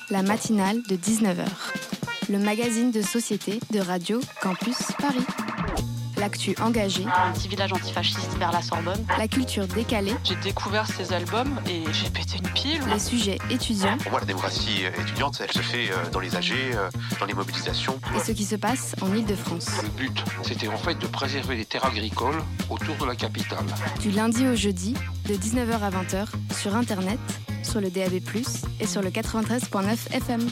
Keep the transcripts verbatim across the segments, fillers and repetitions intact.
La matinale de dix-neuf heures. Le magazine de société de Radio Campus Paris. L'actu engagée. Un petit village antifasciste vers la Sorbonne. La culture décalée. J'ai découvert ces albums et j'ai pété une pile. Les sujets étudiants. Pour moi, la démocratie étudiante, elle se fait dans les A G, dans les mobilisations. Et ce qui se passe en Île-de-France. Le but, c'était en fait de préserver les terres agricoles autour de la capitale. Du lundi au jeudi, de dix-neuf heures à vingt heures, sur Internet, sur le D A B plus, et sur le quatre-vingt-treize virgule neuf F M.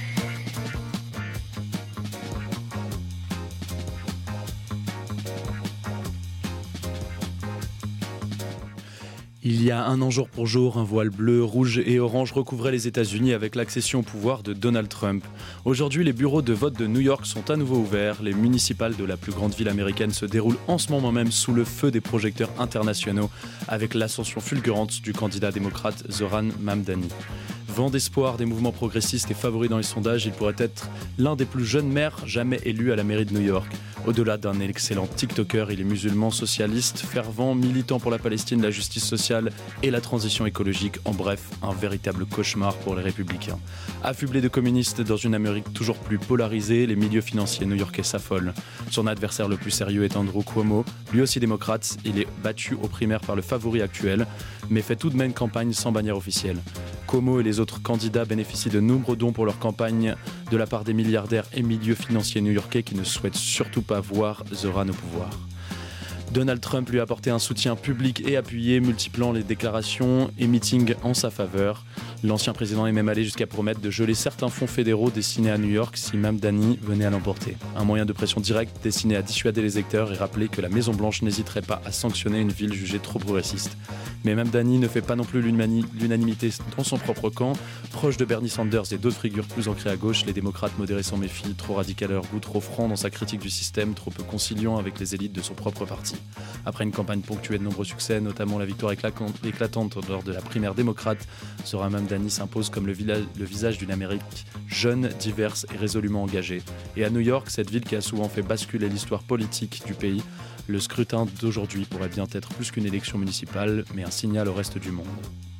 Il y a un an jour pour jour, un voile bleu, rouge et orange recouvrait les États-Unis avec l'accession au pouvoir de Donald Trump. Aujourd'hui, les bureaux de vote de New York sont à nouveau ouverts. Les municipales de la plus grande ville américaine se déroulent en ce moment même sous le feu des projecteurs internationaux avec l'ascension fulgurante du candidat démocrate Zoran Mamdani. Vent d'espoir des mouvements progressistes et favori dans les sondages, il pourrait être l'un des plus jeunes maires jamais élus à la mairie de New York. Au-delà d'un excellent TikToker, il est musulman, socialiste, fervent, militant pour la Palestine, la justice sociale et la transition écologique. En bref, un véritable cauchemar pour les républicains. Affublé de communistes dans une Amérique toujours plus polarisée, les milieux financiers new-yorkais s'affolent. Son adversaire le plus sérieux est Andrew Cuomo, lui aussi démocrate. Il est battu aux primaires par le favori actuel, mais fait tout de même campagne sans bannière officielle. Cuomo et les autres candidats bénéficient de nombreux dons pour leur campagne de la part des milliardaires et milieux financiers new-yorkais qui ne souhaitent surtout pas voir Zoran au pouvoir. Donald Trump lui a apporté un soutien public et appuyé, multipliant les déclarations et meetings en sa faveur. L'ancien président est même allé jusqu'à promettre de geler certains fonds fédéraux destinés à New York si Mamdani venait à l'emporter. Un moyen de pression directe destiné à dissuader les électeurs et rappeler que la Maison-Blanche n'hésiterait pas à sanctionner une ville jugée trop progressiste. Mais Mamdani ne fait pas non plus l'unani- l'unanimité dans son propre camp. Proche de Bernie Sanders et d'autres figures plus ancrées à gauche, les démocrates modérés s'en méfient, trop radical à leur goût, trop franc dans sa critique du système, trop peu conciliant avec les élites de son propre parti. Après une campagne ponctuée de nombreux succès, notamment la victoire éclatante lors de la primaire démocrate, Zoran Mamdani s'impose comme le, villa- le visage d'une Amérique jeune, diverse et résolument engagée. Et à New York, cette ville qui a souvent fait basculer l'histoire politique du pays, le scrutin d'aujourd'hui pourrait bien être plus qu'une élection municipale, mais un signal au reste du monde.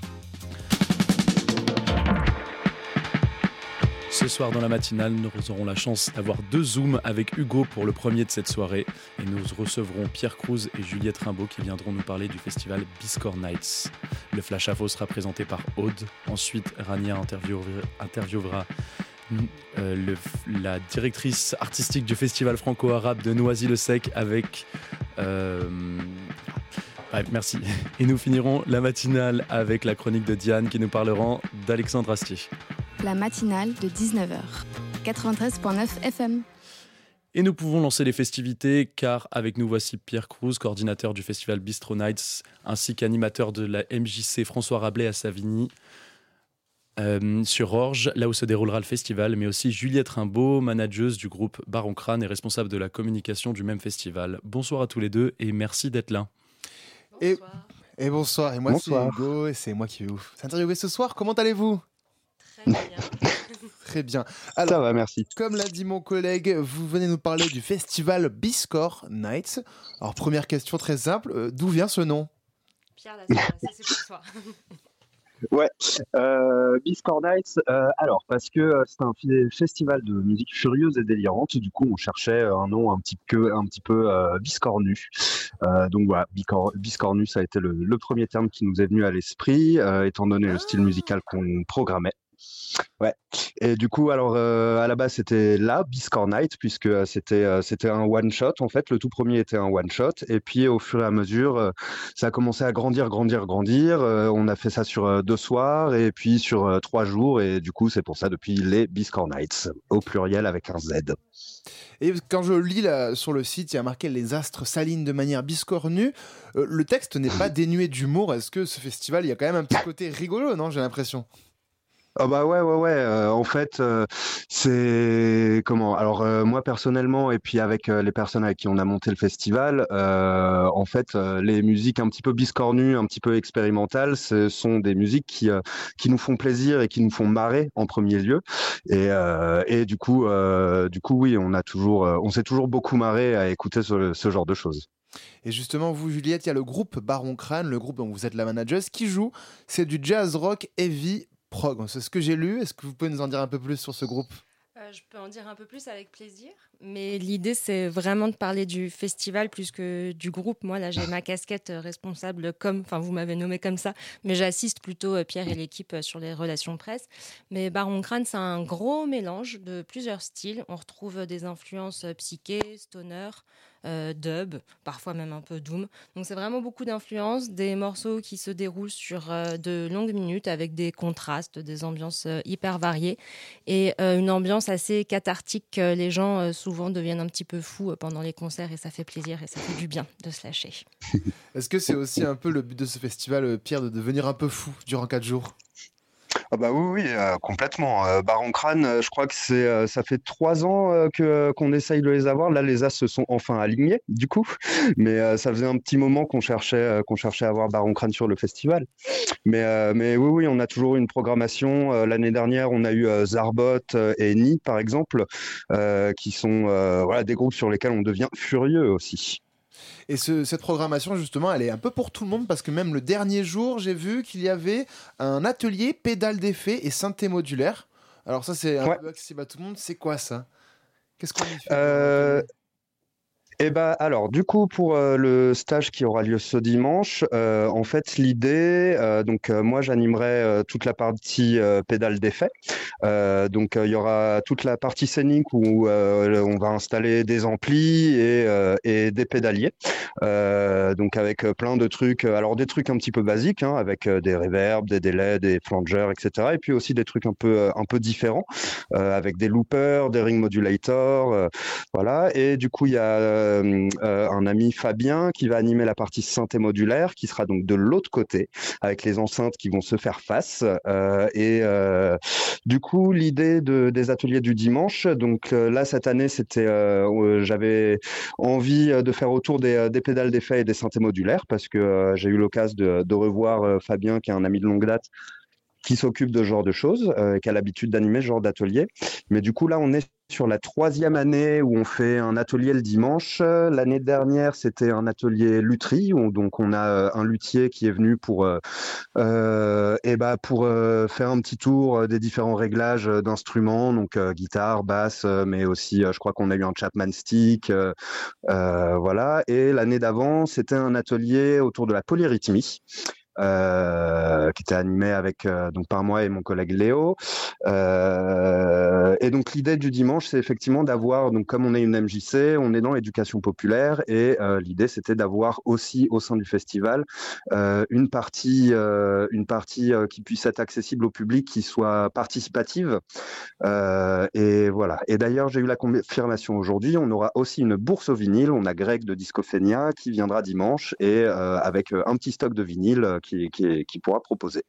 Ce soir dans la matinale, nous aurons la chance d'avoir deux Zooms avec Hugo pour le premier de cette soirée. Et nous recevrons Pierre Cruz et Juliette Rimbaud qui viendront nous parler du festival Biscore Nights. Le Flash Info sera présenté par Aude. Ensuite, Rania interviewera, interviewera euh, le, la directrice artistique du festival franco-arabe de Noisy-le-Sec avec... Euh, Ouais, merci. Et nous finirons la matinale avec la chronique de Diane qui nous parlera d'Alexandre Astier. La matinale de dix-neuf heures. quatre-vingt-treize virgule neuf F M. Et nous pouvons lancer les festivités car avec nous voici Pierre Cruz, coordinateur du festival Bistro Nights, ainsi qu'animateur de la M J C François Rabelais à Savigny. Euh, sur Orge, là où se déroulera le festival, mais aussi Juliette Rimbaud, manageuse du groupe Baron Crâne et responsable de la communication du même festival. Bonsoir à tous les deux et merci d'être là. Et, et bonsoir, et moi bonsoir. c'est Hugo et c'est moi qui vais vous interviewer ce soir. Comment allez-vous ? Très bien. Très bien. Alors, ça va, merci. Comme l'a dit mon collègue, vous venez nous parler du festival Biscore Nights. Alors première question très simple, euh, d'où vient ce nom ? Pierre, là, ça, ça c'est pour toi. Ouais, euh, Biscore Nights, euh, alors parce que euh, c'est un f- festival de musique furieuse et délirante, du coup on cherchait un nom un petit peu, un petit peu euh, biscornu. Euh, donc voilà, Bicor- biscornu, ça a été le, le premier terme qui nous est venu à l'esprit, euh, étant donné le style musical qu'on programmait. Ouais. Et du coup, alors euh, à la base c'était la Biscore Night puisque euh, c'était euh, c'était un one shot en fait. Le tout premier était un one shot et puis au fur et à mesure, euh, ça a commencé à grandir, grandir, grandir. Euh, on a fait ça sur euh, deux soirs et puis sur euh, trois jours et du coup c'est pour ça depuis les Biscore Nights au pluriel avec un Z. Et quand je lis là, sur le site, il y a marqué « Les astres s'alignent de manière biscornue ». Euh, le texte n'est pas dénué d'humour. Est-ce que ce festival, il y a quand même un petit côté rigolo, non ? J'ai l'impression. Ah bah ouais ouais ouais euh, en fait euh, c'est comment alors euh, moi personnellement et puis avec euh, les personnes avec qui on a monté le festival euh, en fait euh, les musiques un petit peu biscornues, un petit peu expérimentales, ce sont des musiques qui euh, qui nous font plaisir et qui nous font marrer en premier lieu et euh, et du coup euh, du coup oui on a toujours euh, on s'est toujours beaucoup marré à écouter ce, ce genre de choses. Et justement, vous, Juliette, il y a le groupe Baron Crâne, le groupe dont vous êtes la manageuse, qui joue. C'est du jazz rock heavy prog. C'est ce que j'ai lu. Est-ce que vous pouvez nous en dire un peu plus sur ce groupe ? Euh, je peux en dire un peu plus avec plaisir, mais l'idée c'est vraiment de parler du festival plus que du groupe. Moi là j'ai ma casquette euh, responsable comme, enfin vous m'avez nommé comme ça, mais j'assiste plutôt euh, Pierre et l'équipe euh, sur les relations presse. Mais Baron Crâne c'est un gros mélange de plusieurs styles. On retrouve des influences euh, psyché, stoner, euh, dub, parfois même un peu doom. Donc c'est vraiment beaucoup d'influences, des morceaux qui se déroulent sur euh, de longues minutes avec des contrastes, des ambiances euh, hyper variées et euh, une ambiance assez cathartique. Euh, les gens euh, souvent deviennent un petit peu fous euh, pendant les concerts et ça fait plaisir et ça fait du bien de se lâcher. Est-ce que c'est aussi un peu le but de ce festival, euh, Pierre, de devenir un peu fou durant quatre jours ? Ah bah oui, oui, euh, complètement. Euh, Baron Crâne, euh, je crois que c'est, euh, ça fait trois ans euh, que, euh, qu'on essaye de les avoir. Là, les as se sont enfin alignés, du coup. Mais euh, ça faisait un petit moment qu'on cherchait, euh, qu'on cherchait à avoir Baron Crâne sur le festival. Mais, euh, mais oui, oui, on a toujours une programmation. Euh, l'année dernière, on a eu euh, Zarbot euh, et Ni, par exemple, euh, qui sont euh, voilà, des groupes sur lesquels on devient furieux aussi. Et ce, cette programmation, justement, elle est un peu pour tout le monde parce que même le dernier jour, j'ai vu qu'il y avait un atelier pédale d'effet et synthé modulaire. Alors ça, c'est un Ouais. peu accessible à tout le monde. C'est quoi ça ? Qu'est-ce qu'on y fait ? Euh, Eh ben, alors, du coup, pour euh, le stage qui aura lieu ce dimanche, euh, en fait, l'idée, euh, donc euh, moi, j'animerai euh, toute la partie euh, pédale d'effet. Euh, donc, euh, il y aura toute la partie scénique où euh, on va installer des amplis et, euh, et des pédaliers. Euh, donc, avec euh, plein de trucs, euh, alors des trucs un petit peu basiques, hein, avec euh, des reverbs, des délais, des flangers, et cetera. Et puis aussi des trucs un peu, euh, un peu différents, euh, avec des loopers, des ring modulators, euh, voilà. Et du coup, il y a euh, Euh, un ami Fabien qui va animer la partie synthé modulaire qui sera donc de l'autre côté avec les enceintes qui vont se faire face euh, et euh, du coup l'idée de, des ateliers du dimanche donc euh, là cette année c'était euh, j'avais envie de faire autour des, des pédales d'effet et des synthés modulaires parce que euh, j'ai eu l'occasion de, de revoir euh, Fabien qui est un ami de longue date qui s'occupe de ce genre de choses, euh, qui a l'habitude d'animer ce genre d'atelier. Mais du coup, là, on est sur la troisième année où on fait un atelier le dimanche. L'année dernière, c'était un atelier lutherie, où donc on a euh, un luthier qui est venu pour, euh, euh, et bah, pour euh, faire un petit tour des différents réglages d'instruments, donc euh, guitare, basse, euh, mais aussi, euh, je crois qu'on a eu un Chapman Stick, euh, euh, voilà. Et l'année d'avant, c'était un atelier autour de la polyrythmie. Euh, qui était animé avec euh, donc par moi et mon collègue Léo. Euh, et donc l'idée du dimanche, c'est effectivement d'avoir, donc comme on est une M J C, on est dans l'éducation populaire, et euh, l'idée c'était d'avoir aussi au sein du festival euh, une partie, euh, une partie euh, qui puisse être accessible au public, qui soit participative. Euh, et voilà. Et d'ailleurs, j'ai eu la confirmation aujourd'hui. On aura aussi une bourse au vinyle. On a Greg de Discophénia qui viendra dimanche et euh, avec un petit stock de vinyle qui, qui, qui pourra proposer.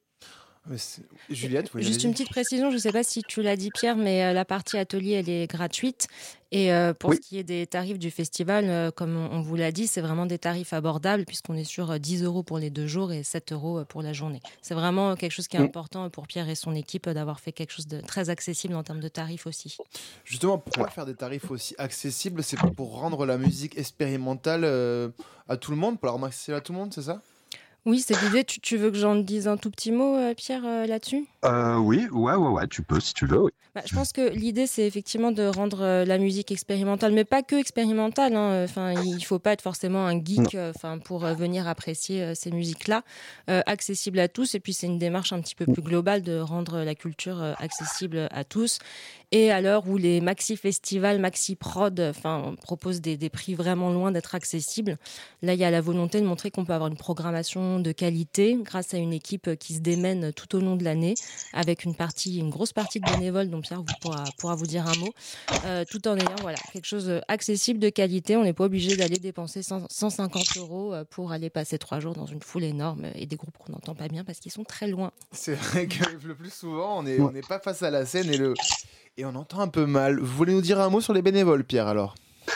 Juliette, oui, juste une petite précision, je ne sais pas si tu l'as dit Pierre, mais euh, la partie atelier elle est gratuite et euh, pour oui. ce qui est des tarifs du festival, euh, comme on, on vous l'a dit, c'est vraiment des tarifs abordables puisqu'on est sur euh, dix euros pour les deux jours et sept euros pour la journée. C'est vraiment quelque chose qui est mmh. important pour Pierre et son équipe euh, d'avoir fait quelque chose de très accessible en termes de tarifs aussi. Justement, pourquoi ouais. faire des tarifs aussi accessibles ? C'est pour rendre la musique expérimentale euh, à tout le monde, pour la rendre accessible à tout le monde, c'est ça ? Oui, c'est l'idée. Tu, tu veux que j'en dise un tout petit mot, euh, Pierre, euh, là-dessus ? euh, Oui, ouais, ouais, ouais, tu peux si tu veux. Oui. Bah, je pense que l'idée, c'est effectivement de rendre euh, la musique expérimentale, mais pas que expérimentale. Hein. Enfin, il ne faut pas être forcément un geek euh, pour euh, venir apprécier euh, ces musiques-là, euh, accessibles à tous. Et puis, c'est une démarche un petit peu plus globale de rendre la culture euh, accessible à tous. Et à l'heure où les maxi-festivals, maxi-prod enfin, proposent des, des prix vraiment loin d'être accessibles, là, il y a la volonté de montrer qu'on peut avoir une programmation de qualité grâce à une équipe qui se démène tout au long de l'année, avec une partie, une grosse partie de bénévoles, dont Pierre vous pourra, pourra vous dire un mot, euh, tout en ayant voilà, quelque chose accessible, de qualité. On n'est pas obligé d'aller dépenser cent cinquante euros pour aller passer trois jours dans une foule énorme et des groupes qu'on n'entend pas bien parce qu'ils sont très loin. C'est vrai que le plus souvent, on n'est on n'est pas face à la scène et le... Et on entend un peu mal. Vous voulez nous dire un mot sur les bénévoles, Pierre, alors ?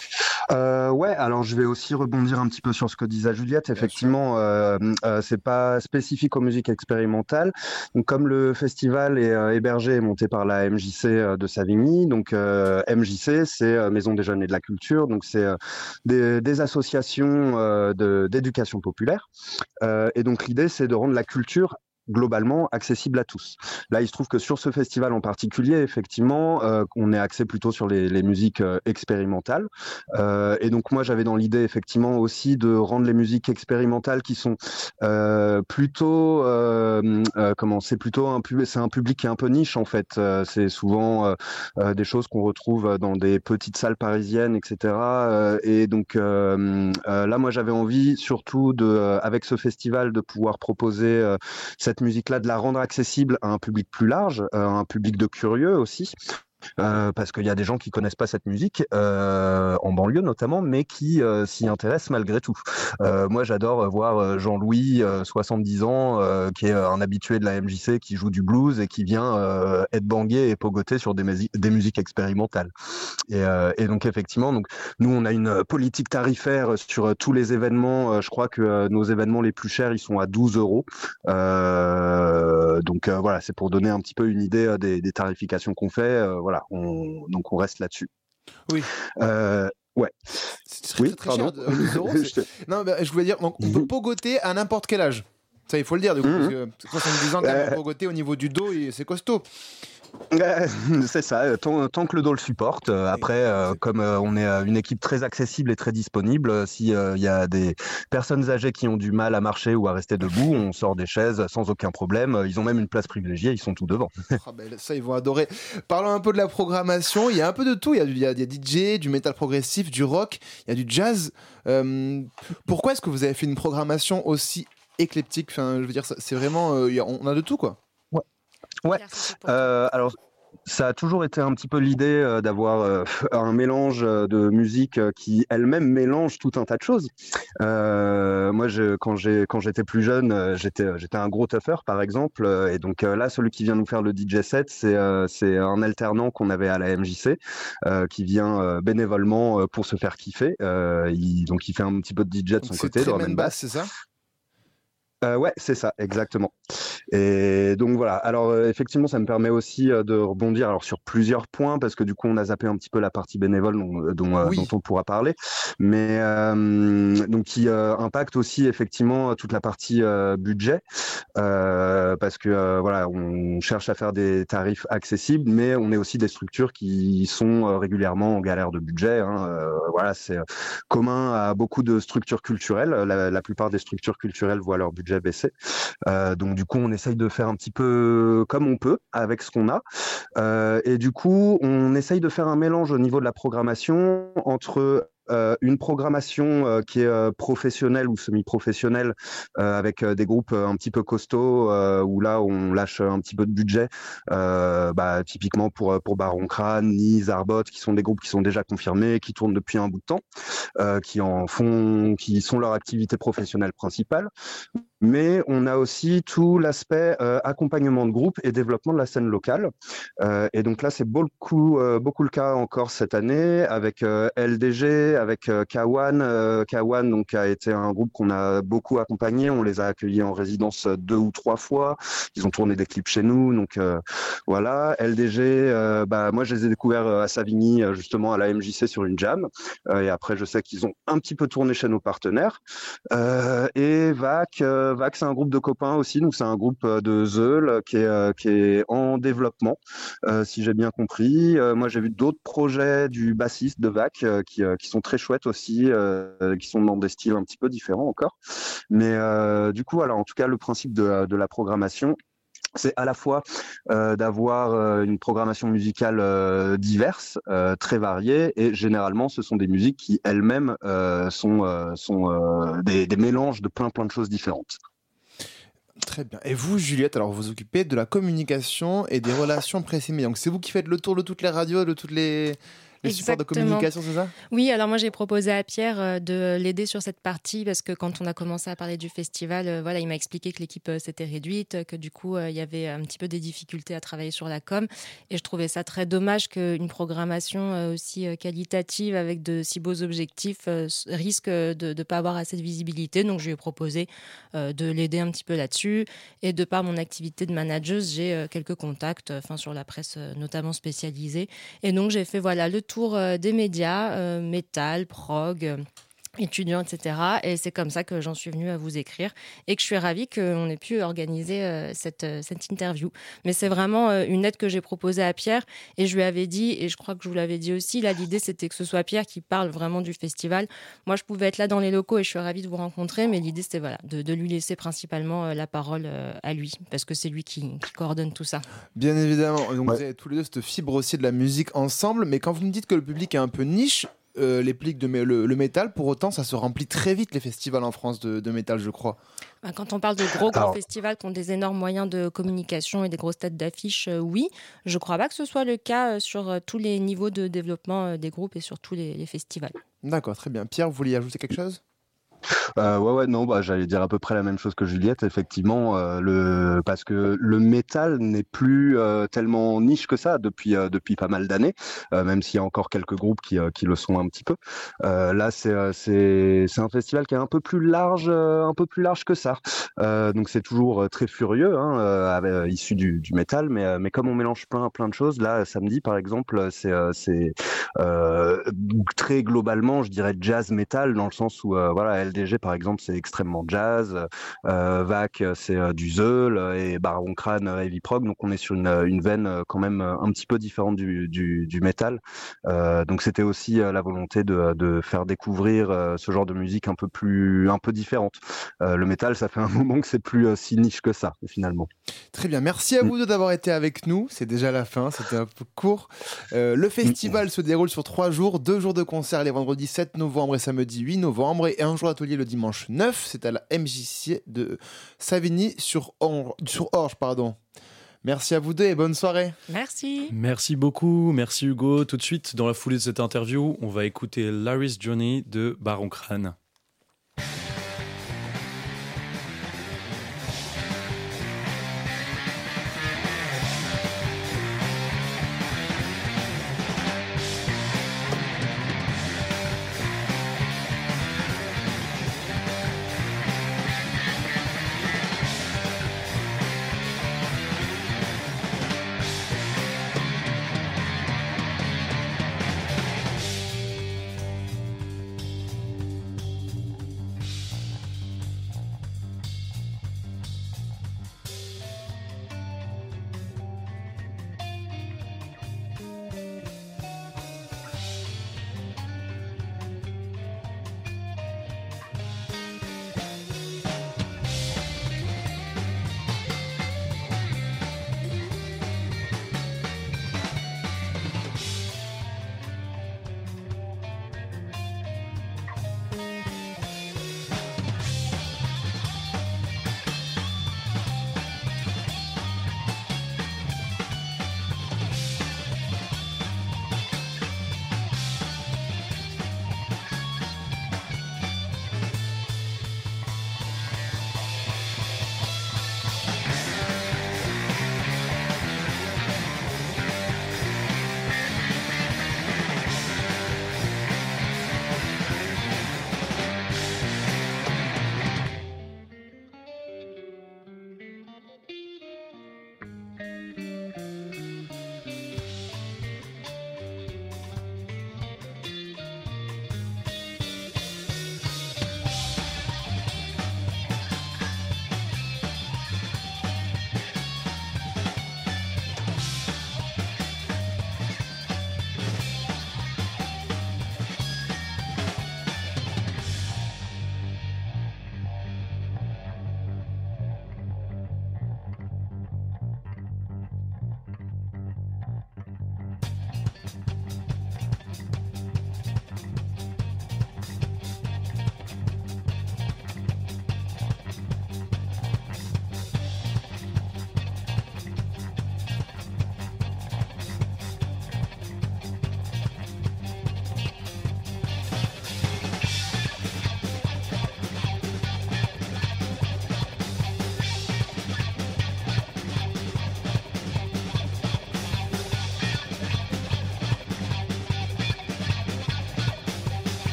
Euh, ouais, alors je vais aussi rebondir un petit peu sur ce que disait Juliette. Effectivement, euh, euh, c'est pas spécifique aux musiques expérimentales. Donc, comme le festival est euh, hébergé et monté par la M J C euh, de Savigny, donc euh, M J C, c'est euh, Maison des Jeunes et de la Culture, donc c'est euh, des, des associations euh, de, d'éducation populaire. Euh, et donc l'idée, c'est de rendre la culture globalement accessible à tous. Là, il se trouve que sur ce festival en particulier, effectivement, euh, on est axé plutôt sur les, les musiques euh, expérimentales. Euh, et donc, moi, j'avais dans l'idée, effectivement, aussi de rendre les musiques expérimentales qui sont euh, plutôt, euh, euh, comment, c'est plutôt un, pub- c'est un public qui est un peu niche, en fait. Euh, c'est souvent euh, euh, des choses qu'on retrouve dans des petites salles parisiennes, et cetera. Euh, et donc, euh, euh, là, moi, j'avais envie, surtout, de, euh, avec ce festival, de pouvoir proposer euh, cette musique-là, de la rendre accessible à un public plus large, à un public de curieux aussi. Euh, parce qu'il y a des gens qui connaissent pas cette musique, euh, en banlieue notamment, mais qui euh, s'y intéressent malgré tout. Euh, moi, j'adore voir Jean-Louis, euh, soixante-dix ans, euh, qui est un habitué de la M J C, qui joue du blues et qui vient euh, être bangué et pogoté sur des, musi- des musiques expérimentales. Et, euh, et donc, effectivement, donc, nous, on a une politique tarifaire sur tous les événements. Je crois que euh, nos événements les plus chers, ils sont à douze euros. Euh, donc, euh, voilà, c'est pour donner un petit peu une idée des, des tarifications qu'on fait. Euh, voilà, on, donc on reste là-dessus. Oui. Euh, ouais. C'est très, oui, très, très pardon. cher. douze euros, c'est... Non, bah, je voulais dire, donc, on peut pogoter à n'importe quel âge. Ça, il faut le dire, du coup, mmh. parce que soixante-dix ans, quand même, pogoter au niveau du dos, c'est costaud. C'est ça, tant, tant que le dos le supporte. Après, euh, comme euh, on est une équipe très accessible et très disponible, s'il euh, y a des personnes âgées qui ont du mal à marcher ou à rester debout, on sort des chaises sans aucun problème. Ils ont même une place privilégiée, ils sont tout devant. Oh ben, ça, ils vont adorer. Parlons un peu de la programmation. Il y a un peu de tout. Il y a, il y a, il y a D J, du métal progressif, du rock, il y a du jazz. Euh, pourquoi est-ce que vous avez fait une programmation aussi éclectique? Enfin, je veux dire, c'est vraiment, euh, y a, on a de tout, quoi. Ouais. Ouais. Euh, alors. Ça a toujours été un petit peu l'idée euh, d'avoir euh, un mélange de musique qui elle-même mélange tout un tas de choses. Euh, moi, je, quand, j'ai, quand j'étais plus jeune, j'étais, j'étais un gros tougher, par exemple. Et donc euh, là, celui qui vient nous faire le D J set, c'est, euh, c'est un alternant qu'on avait à la M J C, euh, qui vient euh, bénévolement euh, pour se faire kiffer. Euh, il, donc il fait un petit peu de D J de son donc côté, c'est drum and bass, c'est ça? Euh, ouais, c'est ça, exactement. Et donc voilà. Alors euh, effectivement, ça me permet aussi euh, de rebondir alors sur plusieurs points parce que du coup, on a zappé un petit peu la partie bénévole dont, dont, euh, oui. dont on pourra parler, mais euh, donc qui euh, impacte aussi effectivement toute la partie euh, budget euh, parce que euh, voilà, on cherche à faire des tarifs accessibles, mais on est aussi des structures qui sont euh, régulièrement en galère de budget. Hein. Euh, voilà, c'est commun à beaucoup de structures culturelles. La, la plupart des structures culturelles voient leur budget baisser. Euh, donc du coup, on essaye de faire un petit peu comme on peut avec ce qu'on a. Euh, et du coup, on essaye de faire un mélange au niveau de la programmation entre Euh, une programmation euh, qui est euh, professionnelle ou semi-professionnelle euh, avec euh, des groupes euh, un petit peu costauds euh, où là on lâche un petit peu de budget euh, bah, typiquement pour, pour Baron Crâne, Nice, Arbot qui sont des groupes qui sont déjà confirmés, qui tournent depuis un bout de temps, euh, qui en font, qui sont leur activité professionnelle principale. Mais on a aussi tout l'aspect euh, accompagnement de groupe et développement de la scène locale. Euh, et donc là, c'est beaucoup, euh, beaucoup le cas encore cette année avec euh, L D G, avec euh, Kawan. Euh, Kawan donc, a été un groupe qu'on a beaucoup accompagné. On les a accueillis en résidence deux ou trois fois. Ils ont tourné des clips chez nous. Donc euh, voilà. L D G, euh, bah, moi, je les ai découverts à Savigny, justement à la M J C sur une jam. Euh, et après, je sais qu'ils ont un petit peu tourné chez nos partenaires. Euh, et V A C, euh, V A C, c'est un groupe de copains aussi, donc c'est un groupe de Zeul qui est, euh, qui est en développement, euh, si j'ai bien compris. Euh, moi, j'ai vu d'autres projets du bassiste de V A C euh, qui, euh, qui sont très chouettes aussi, euh, qui sont dans des styles un petit peu différents encore. Mais euh, du coup, voilà, en tout cas, le principe de, de la programmation, c'est à la fois euh, d'avoir euh, une programmation musicale euh, diverse, euh, très variée, et généralement, ce sont des musiques qui elles-mêmes euh, sont, euh, sont euh, des, des mélanges de plein plein de choses différentes. Très bien. Et vous, Juliette, alors vous vous occupez de la communication et des relations presse-médias. Donc c'est vous qui faites le tour de toutes les radios, de toutes les... les supports de communication, c'est ça ? Oui, alors moi j'ai proposé à Pierre euh, de l'aider sur cette partie parce que quand on a commencé à parler du festival, euh, voilà, il m'a expliqué que l'équipe euh, s'était réduite, que du coup euh, il y avait un petit peu des difficultés à travailler sur la com, et je trouvais ça très dommage qu'une programmation euh, aussi euh, qualitative avec de si beaux objectifs euh, risque de ne pas avoir assez de visibilité. Donc je lui ai proposé euh, de l'aider un petit peu là-dessus, et de par mon activité de manageuse, j'ai euh, quelques contacts enfin sur la presse euh, notamment spécialisée, et donc j'ai fait voilà le tour des médias, euh, métal, prog, étudiants, et cetera. Et c'est comme ça que j'en suis venue à vous écrire et que je suis ravie qu'on ait pu organiser euh, cette, euh, cette interview. Mais c'est vraiment euh, une aide que j'ai proposée à Pierre et je lui avais dit, et je crois que je vous l'avais dit aussi, là l'idée c'était que ce soit Pierre qui parle vraiment du festival. Moi je pouvais être là dans les locaux et je suis ravie de vous rencontrer, mais l'idée c'était voilà, de, de lui laisser principalement euh, la parole euh, à lui parce que c'est lui qui, qui coordonne tout ça. Bien évidemment, donc Ouais. vous avez tous les deux cette fibre aussi de la musique ensemble, mais quand vous me dites que le public est un peu niche, Euh, les publics de mé- le, le métal, pour autant, ça se remplit très vite les festivals en France de, de métal, je crois. Quand on parle de gros, gros Alors- festivals qui ont des énormes moyens de communication et des grosses têtes d'affiche, euh, oui. Je ne crois pas que ce soit le cas euh, sur euh, tous les niveaux de développement euh, des groupes et sur tous les, les festivals. D'accord, très bien. Pierre, vous vouliez ajouter quelque chose ? Euh, ouais, ouais, non, bah, j'allais dire à peu près la même chose que Juliette, effectivement, euh, le, parce que le métal n'est plus euh, tellement niche que ça depuis, euh, depuis pas mal d'années, euh, même s'il y a encore quelques groupes qui, euh, qui le sont un petit peu. Euh, là, c'est, euh, c'est, c'est un festival qui est un peu plus large, euh, un peu plus large que ça. Euh, donc c'est toujours euh, très furieux, hein, euh, avec, euh, issu du, du métal, mais, euh, mais comme on mélange plein, plein de choses, là, samedi, par exemple, c'est, euh, c'est euh, très globalement, je dirais jazz métal, dans le sens où, euh, voilà, L D G par exemple c'est extrêmement jazz, euh, V A C c'est euh, du Zeul et Baron Crâne euh, heavy prog, donc on est sur une, une veine euh, quand même euh, un petit peu différente du, du, du métal. Euh, donc c'était aussi euh, la volonté de, de faire découvrir euh, ce genre de musique un peu plus un peu différente. Euh, le métal, ça fait un moment que c'est plus euh, si niche que ça finalement. Très bien, merci à vous deux d'avoir été avec nous. C'est déjà la fin, c'était un peu court. Euh, le festival se déroule sur trois jours, deux jours de concert les vendredis sept novembre et samedi huit novembre et un jour d'atelier le dimanche neuf. C'est à la M J C de Savigny sur Orge, sur Orge, pardon. Merci à vous deux et bonne soirée. Merci. Merci beaucoup, merci Hugo. Tout de suite, dans la foulée de cette interview, on va écouter Larry's Journey de Baron Crâne.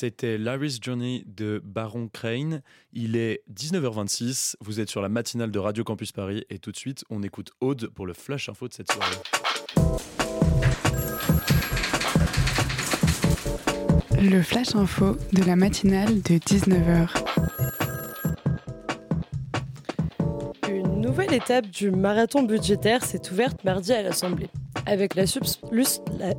C'était Larry's Journey de Baron Crane. Il est dix-neuf heures vingt-six, vous êtes sur la matinale de Radio Campus Paris et tout de suite on écoute Aude pour le flash info de cette soirée. Le flash info de la matinale de dix-neuf heures. Une nouvelle étape du marathon budgétaire s'est ouverte mardi à l'Assemblée. Avec la, subs- lus- la...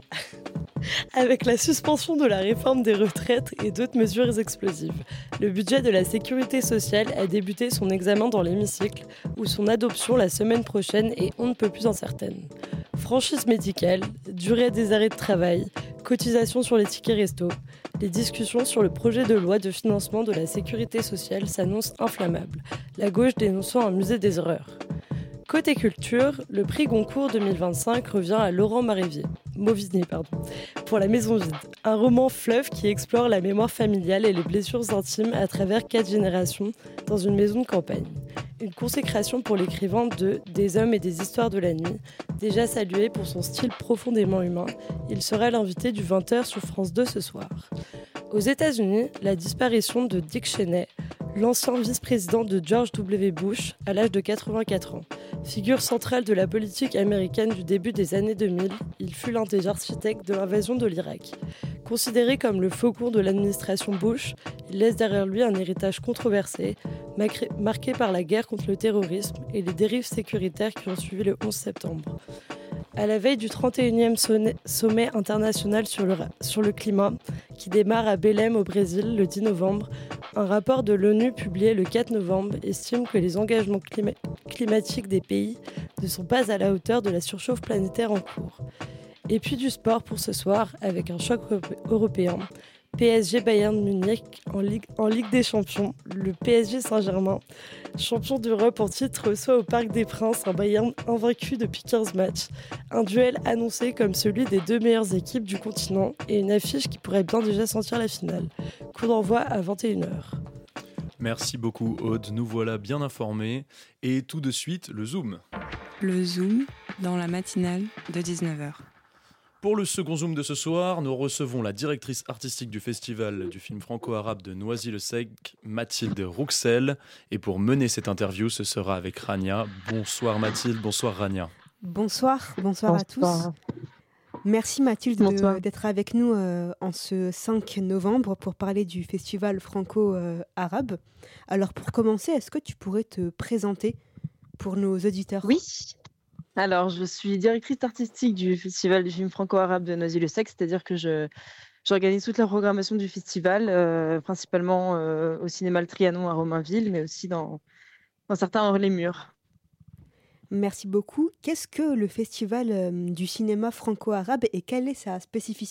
Avec la suspension de la réforme des retraites et d'autres mesures explosives, le budget de la sécurité sociale a débuté son examen dans l'hémicycle, où son adoption la semaine prochaine est on ne peut plus incertaine. Franchise médicale, durée des arrêts de travail, cotisation sur les tickets resto, les discussions sur le projet de loi de financement de la sécurité sociale s'annoncent inflammables, la gauche dénonçant un musée des horreurs. Côté culture, le prix Goncourt deux mille vingt-cinq revient à Laurent Marévier, Mauvigny, pardon, pour La Maison vide, un roman fleuve qui explore la mémoire familiale et les blessures intimes à travers quatre générations dans une maison de campagne. Une consécration pour l'écrivain de Des hommes et des histoires de la nuit, déjà salué pour son style profondément humain. Il sera l'invité du vingt heures sur France deux ce soir. Aux États-Unis, la disparition de Dick Cheney, l'ancien vice-président de George W. Bush, à l'âge de quatre-vingt-quatre ans. Figure centrale de la politique américaine du début des années deux mille, il fut l'un des architectes de l'invasion de l'Irak. Considéré comme le faucon de l'administration Bush, il laisse derrière lui un héritage controversé, marqué par la guerre contre le terrorisme et les dérives sécuritaires qui ont suivi le onze septembre. À la veille du trente et unième sommet international sur le, sur le climat, qui démarre à Belém au Brésil le dix novembre, un rapport de l'ONU publié le quatre novembre estime que les engagements clima- climatiques des pays ne sont pas à la hauteur de la surchauffe planétaire en cours. Et puis du sport pour ce soir, avec un choc européen. P S G Bayern Munich en Ligue, en Ligue des Champions. Le P S G Saint-Germain, champion d'Europe en titre, reçoit au Parc des Princes un Bayern invaincu depuis quinze matchs. Un duel annoncé comme celui des deux meilleures équipes du continent et une affiche qui pourrait bien déjà sentir la finale. Coup d'envoi à vingt et une heures. Merci beaucoup Aude, nous voilà bien informés. Et tout de suite, le Zoom. Le Zoom dans la matinale de dix-neuf heures. Pour le second Zoom de ce soir, nous recevons la directrice artistique du festival du film franco-arabe de Noisy-le-Sec, Mathilde Rouxel. Et pour mener cette interview, ce sera avec Rania. Bonsoir Mathilde, bonsoir Rania. Bonsoir, bonsoir, bonsoir. à tous. Merci Mathilde de, d'être avec nous euh, en ce cinq novembre pour parler du festival franco-arabe. Alors pour commencer, est-ce que tu pourrais te présenter pour nos auditeurs ? Oui. Alors, je suis directrice artistique du Festival du film franco-arabe de Noisy-le-Sec, c'est-à-dire que je, j'organise toute la programmation du festival, euh, principalement euh, au cinéma Le Trianon à Romainville, mais aussi dans, dans certains hors-les-murs. Merci beaucoup. Qu'est-ce que le Festival euh, du cinéma franco-arabe et quelle est sa spécificité ?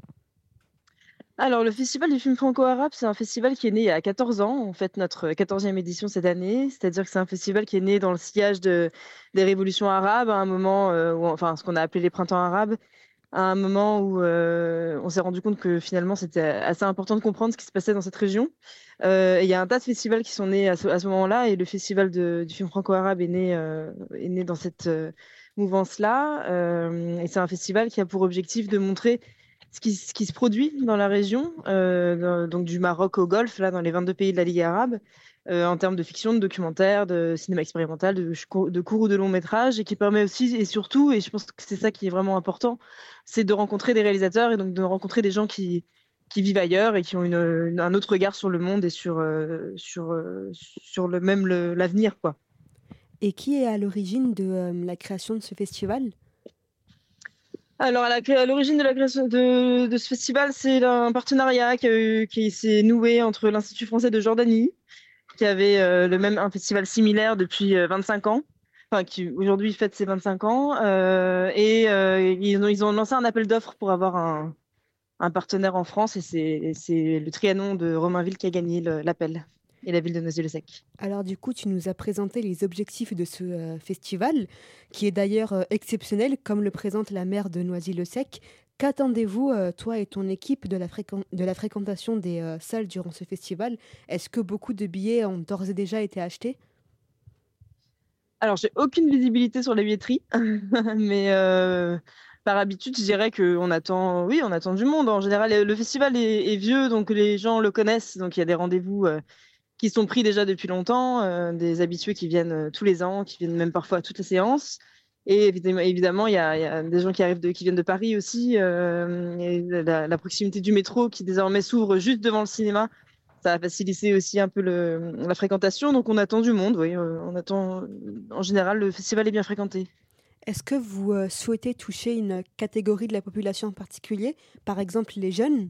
Alors, le Festival du film franco-arabe, c'est un festival qui est né il y a quatorze ans. On fête notre quatorzième édition cette année. C'est-à-dire que c'est un festival qui est né dans le sillage de, des révolutions arabes, à un moment, euh, où, enfin, ce qu'on a appelé les printemps arabes, à un moment où euh, on s'est rendu compte que finalement, c'était assez important de comprendre ce qui se passait dans cette région. Euh, il y a un tas de festivals qui sont nés à ce, à ce moment-là, et le Festival de, du film franco-arabe est né, euh, est né dans cette euh, mouvance-là. Euh, et c'est un festival qui a pour objectif de montrer Ce qui, ce qui se produit dans la région, euh, dans, donc du Maroc au Golfe, là, dans les vingt-deux pays de la Ligue arabe, euh, en termes de fiction, de documentaire, de cinéma expérimental, de, de courts ou de longs métrages, et qui permet aussi, et surtout, et je pense que c'est ça qui est vraiment important, c'est de rencontrer des réalisateurs et donc de rencontrer des gens qui, qui vivent ailleurs et qui ont une, une, un autre regard sur le monde et sur, euh, sur, euh, sur le même le, l'avenir, quoi. Et qui est à l'origine de euh, la création de ce festival ? Alors, à, la, à l'origine de la création de, de ce festival, c'est un partenariat qui, qui s'est noué entre l'Institut français de Jordanie, qui avait euh, le même, un festival similaire depuis euh, vingt-cinq ans, enfin, qui aujourd'hui fête ses vingt-cinq ans, euh, et euh, ils, ont, ils ont lancé un appel d'offres pour avoir un, un partenaire en France, et c'est, c'est le Trianon de Romainville qui a gagné le, l'appel. Et la ville de Noisy-le-Sec. Alors du coup, tu nous as présenté les objectifs de ce euh, festival, qui est d'ailleurs euh, exceptionnel, comme le présente la maire de Noisy-le-Sec. Qu'attendez-vous, euh, toi et ton équipe, de la, fréquent- de la fréquentation des euh, salles durant ce festival ? Est-ce que beaucoup de billets ont d'ores et déjà été achetés ? Alors, j'ai aucune visibilité sur la billetterie, mais... Euh... par habitude, je dirais qu'on attend, oui, on attend du monde. En général, le festival est, est vieux, donc les gens le connaissent. Donc il y a des rendez-vous euh, qui sont pris déjà depuis longtemps, euh, des habitués qui viennent euh, tous les ans, qui viennent même parfois à toutes les séances. Et évidemment, évidemment, il y a, il y a des gens qui arrivent de, qui viennent de Paris aussi. Euh, et la, la proximité du métro qui désormais s'ouvre juste devant le cinéma, ça a facilité aussi un peu le, la fréquentation. Donc on attend du monde, oui. Euh, on attend. En général, le festival est bien fréquenté. Est-ce que vous euh, souhaitez toucher une catégorie de la population en particulier, par exemple les jeunes?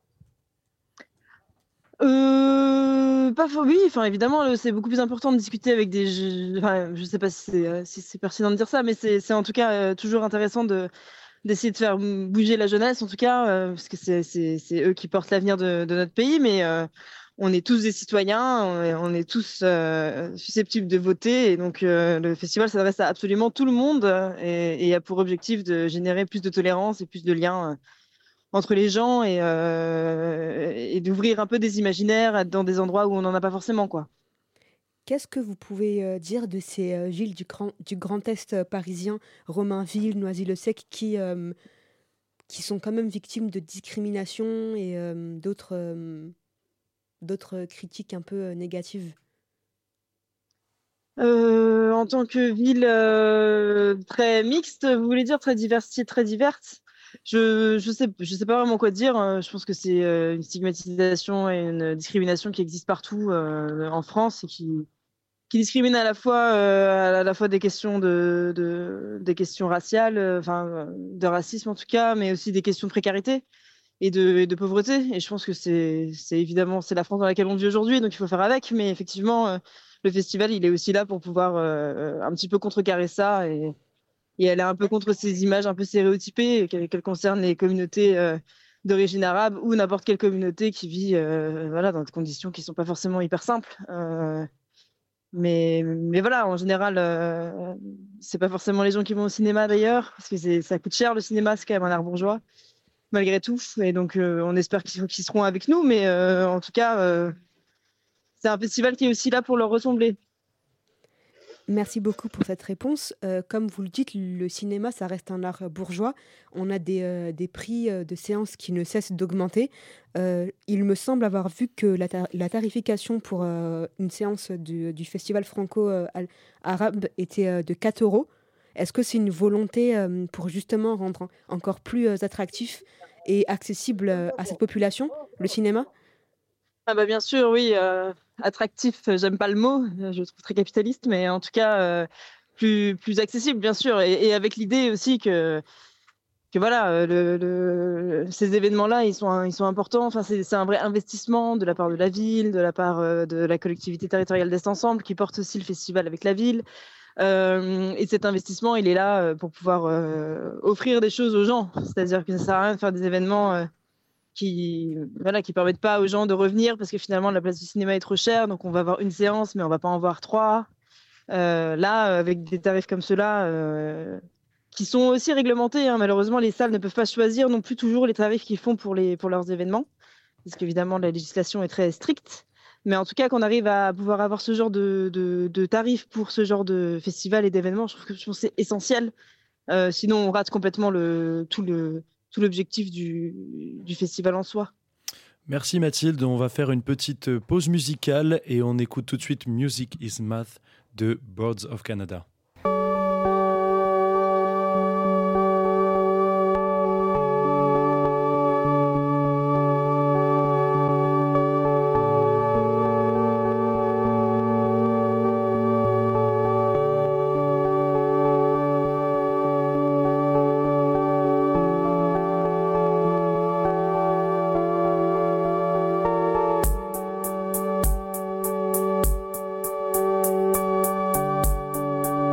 Euh, pas for- oui, enfin évidemment, le- c'est beaucoup plus important de discuter avec des jeux. Enfin, je sais pas si c'est euh, si c'est pertinent de dire ça, mais c'est c'est en tout cas euh, toujours intéressant de d'essayer de faire bouger la jeunesse, en tout cas, euh, parce que c'est c'est c'est eux qui portent l'avenir de, de notre pays, mais euh, on est tous des citoyens, on est, on est tous euh, susceptibles de voter, et donc euh, le festival s'adresse à absolument tout le monde euh, et, et a pour objectif de générer plus de tolérance et plus de liens euh, entre les gens et, euh, et d'ouvrir un peu des imaginaires dans des endroits où on n'en a pas forcément, quoi. Qu'est-ce que vous pouvez euh, dire de ces euh, villes du Grand, du Grand Est euh, parisien, Romainville, Noisy-le-Sec, qui, euh, qui sont quand même victimes de discrimination et euh, d'autres euh, d'autres critiques un peu euh, négatives? Euh, en tant que ville euh, très mixte, vous voulez dire très diversifiée, très diverse? Je je sais je sais pas vraiment quoi dire. euh, Je pense que c'est euh, une stigmatisation et une discrimination qui existe partout euh, en France et qui qui discrimine à la fois euh, à la fois des questions de, de des questions raciales, euh, enfin euh, de racisme en tout cas, mais aussi des questions de précarité et de, et de pauvreté. Et je pense que c'est c'est évidemment c'est la France dans laquelle on vit aujourd'hui, donc il faut faire avec. Mais effectivement, euh, le festival il est aussi là pour pouvoir euh, un petit peu contrecarrer ça et et elle est un peu contre ces images un peu stéréotypées, qu'elles qu'elles concernent les communautés euh, d'origine arabe ou n'importe quelle communauté qui vit euh, voilà, dans des conditions qui sont pas forcément hyper simples. Euh, mais, mais voilà, en général, euh, c'est pas forcément les gens qui vont au cinéma d'ailleurs, parce que c'est- ça coûte cher le cinéma, c'est quand même un art bourgeois, malgré tout. Et donc, euh, on espère qu'ils qu'ils seront avec nous, mais euh, en tout cas, euh, c'est un festival qui est aussi là pour leur ressembler. Merci beaucoup pour cette réponse. Euh, comme vous le dites, le cinéma, ça reste un art bourgeois. On a des, euh, des prix euh, de séances qui ne cessent d'augmenter. Euh, il me semble avoir vu que la, tar- la tarification pour euh, une séance du, du festival franco-arabe était euh, de quatre euros. Est-ce que c'est une volonté euh, pour justement rendre en- encore plus euh, attractif et accessible euh, à cette population, le cinéma? Ah bah bien sûr, oui, euh, attractif, euh, j'aime pas le mot, euh, je le trouve très capitaliste, mais en tout cas euh, plus, plus accessible, bien sûr, et, et avec l'idée aussi que, que voilà, euh, le, le- ces événements-là, ils sont, ils sont importants, enfin, c'est, c'est un vrai investissement de la part de la ville, de la part euh, de la collectivité territoriale d'Est Ensemble, qui porte aussi le festival avec la ville. Euh, et cet investissement, il est là euh, pour pouvoir euh, offrir des choses aux gens, c'est-à-dire que ça sert à rien de faire des événements euh, qui voilà qui permettent pas aux gens de revenir parce que finalement la place du cinéma est trop chère, donc on va avoir une séance mais on va pas en voir trois. Euh, là avec des tarifs comme ceux-là euh, qui sont aussi réglementés, hein, malheureusement les salles ne peuvent pas choisir non plus toujours les tarifs qu'ils font pour les pour leurs événements parce qu'évidemment la législation est très stricte, mais en tout cas qu'on arrive à pouvoir avoir ce genre de, de, de tarifs pour ce genre de festival et d'événements, je trouve que je pense que c'est essentiel. Euh, sinon on rate complètement le tout le tout l'objectif du, du festival en soi. Merci Mathilde, on va faire une petite pause musicale et on écoute tout de suite Music is Math de Birds of Canada. Thank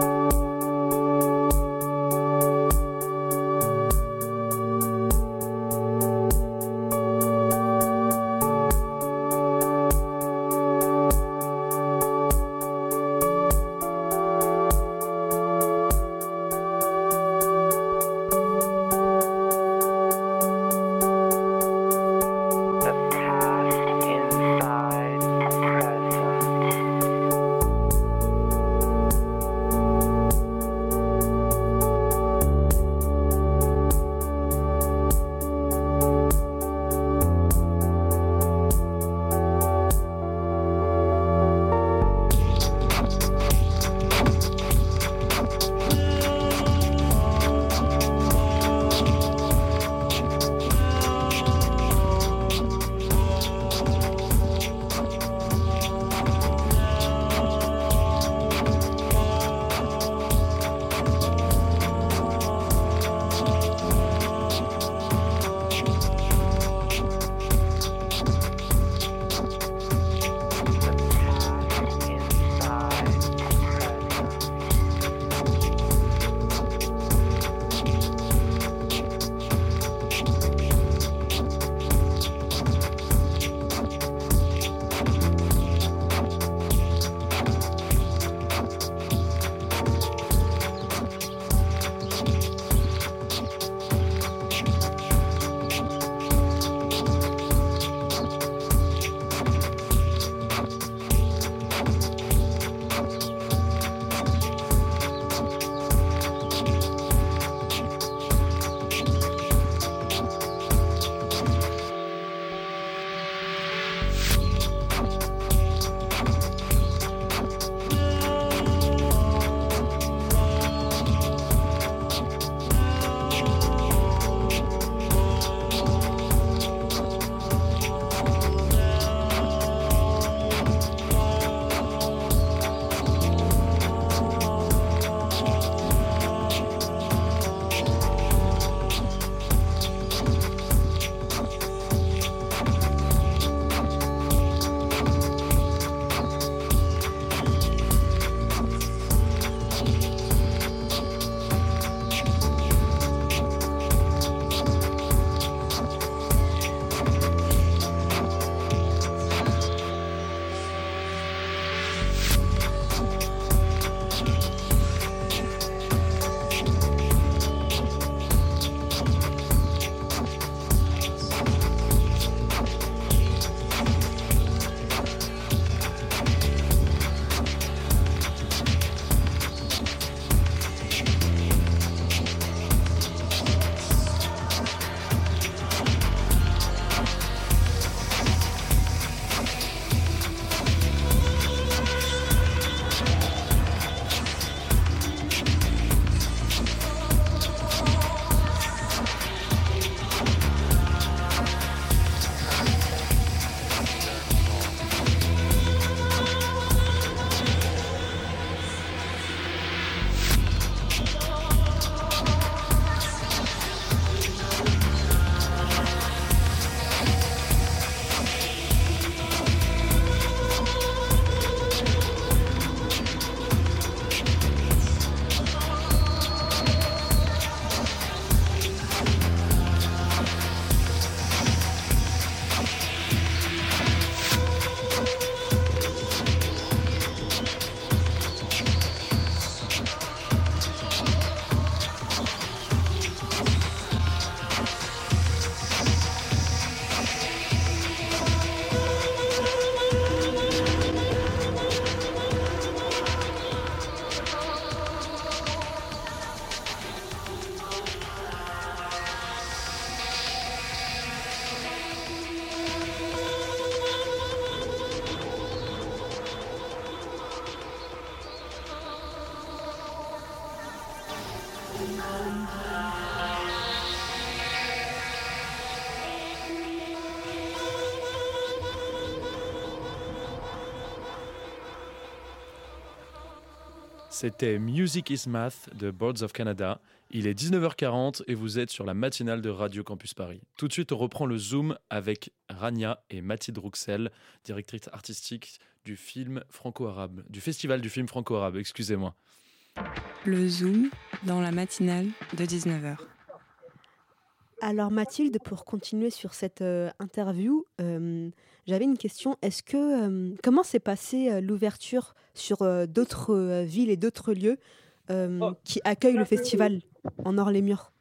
C'était Music is Math de Birds of Canada. Il est dix-neuf heures quarante et vous êtes sur la matinale de Radio Campus Paris. Tout de suite, on reprend le Zoom avec Rania et Mathilde Rouxel, directrice artistique du film franco-arabe, du festival du film franco-arabe, excusez-moi. Le Zoom dans la matinale de dix-neuf heures. Alors Mathilde, pour continuer sur cette euh, interview, euh, j'avais une question. Est-ce que euh, comment s'est passée euh, l'ouverture sur euh, d'autres euh, villes et d'autres lieux euh, oh. qui accueillent le festival en Hors-les-Murs?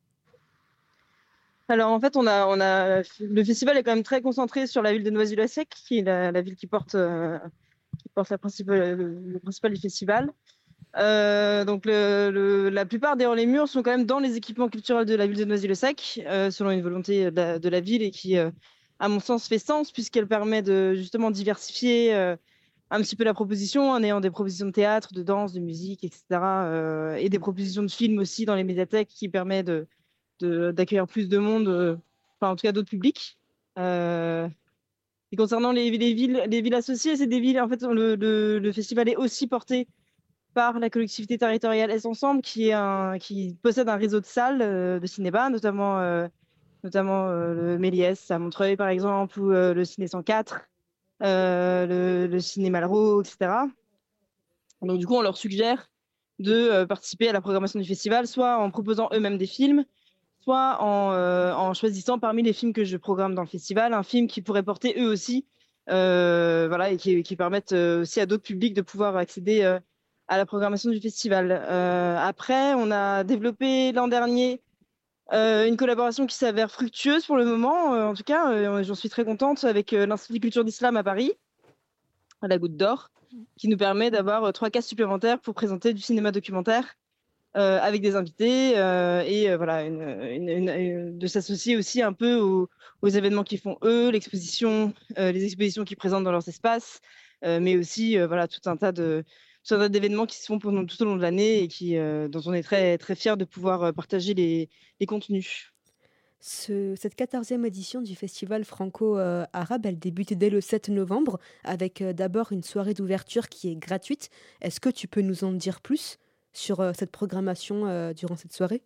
Alors en fait, on a, on a, le festival est quand même très concentré sur la ville de Noisy-le-Sec, qui est la, la ville qui porte, euh, qui porte la principale, le, le principal du festival. Euh, donc le, le, la plupart des Hors-les-Murs sont quand même dans les équipements culturels de la ville de Noisy-le-Sec, euh, selon une volonté de la, de la ville et qui, euh, à mon sens, fait sens puisqu'elle permet de justement diversifier euh, un petit peu la proposition en ayant des propositions de théâtre, de danse, de musique, et cetera. Euh, et des propositions de films aussi dans les médiathèques qui permet de, de, d'accueillir plus de monde, euh, enfin en tout cas d'autres publics. Euh, et concernant les, les, villes, les villes associées, c'est des villes, en fait, le, le, le festival est aussi porté par la collectivité territoriale Est Ensemble, qui, est un, qui possède un réseau de salles euh, de cinéma, notamment, euh, notamment euh, le Méliès à Montreuil, par exemple, ou euh, le Ciné cent quatre, euh, le, le Ciné Malraux, et cetera. Donc, du coup, on leur suggère de euh, participer à la programmation du festival, soit en proposant eux-mêmes des films, soit en, euh, en choisissant parmi les films que je programme dans le festival, un film qui pourrait porter eux aussi, euh, voilà, et qui, qui permettent euh, aussi à d'autres publics de pouvoir accéder euh, à la programmation du festival. Euh, après, on a développé l'an dernier euh, une collaboration qui s'avère fructueuse pour le moment. Euh, en tout cas, euh, j'en suis très contente avec euh, l'Institut Culture d'Islam à Paris, à la Goutte d'Or, qui nous permet d'avoir euh, trois cases supplémentaires pour présenter du cinéma documentaire euh, avec des invités euh, et euh, voilà, une, une, une, une, de s'associer aussi un peu aux, aux événements qu'ils font eux, l'exposition, euh, les expositions qu'ils présentent dans leurs espaces, euh, mais aussi euh, voilà, tout un tas de sur d'autres événements qui se font pendant, tout au long de l'année et qui, euh, dont on est très, très fiers de pouvoir partager les, les contenus. Ce, cette quatorzième édition du festival franco-arabe, elle débute dès le sept novembre avec euh, d'abord une soirée d'ouverture qui est gratuite. Est-ce que tu peux nous en dire plus sur euh, cette programmation euh, durant cette soirée?